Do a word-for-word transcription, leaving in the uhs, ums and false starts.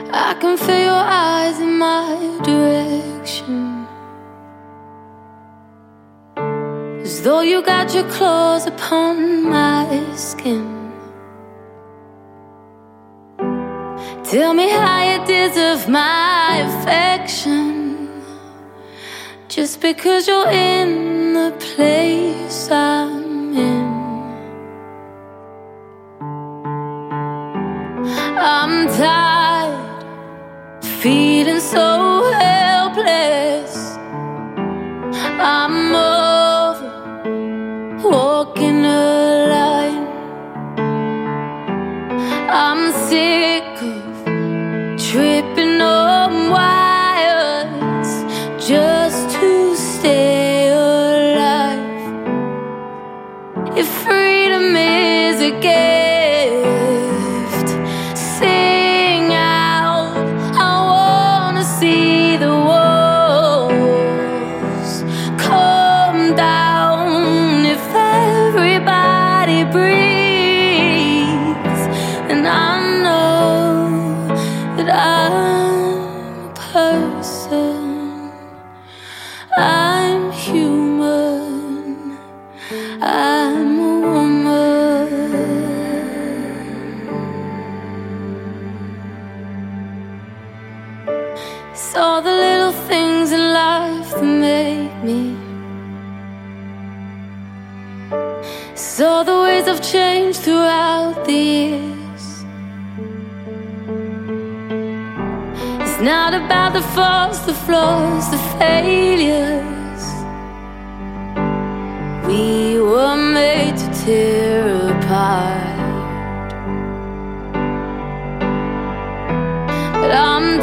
I can feel your eyes in my direction, as though you got your claws upon my skin. Tell me how you deserve my affection, just because you're in the place I'm in. I'm tired, feeling so helpless. I'm over walking a line. I'm sick of tripping on wires just to stay alive. If freedom is a gift, sing out. I wanna see the walls come down. If everybody breathes, and I know that I'm a person, I'm human, I'm a woman. It's all the little things in life that make me. It's all the ways I've changed throughout the years. It's not about the faults, the flaws, the failures. We were made to tear apart, but I'm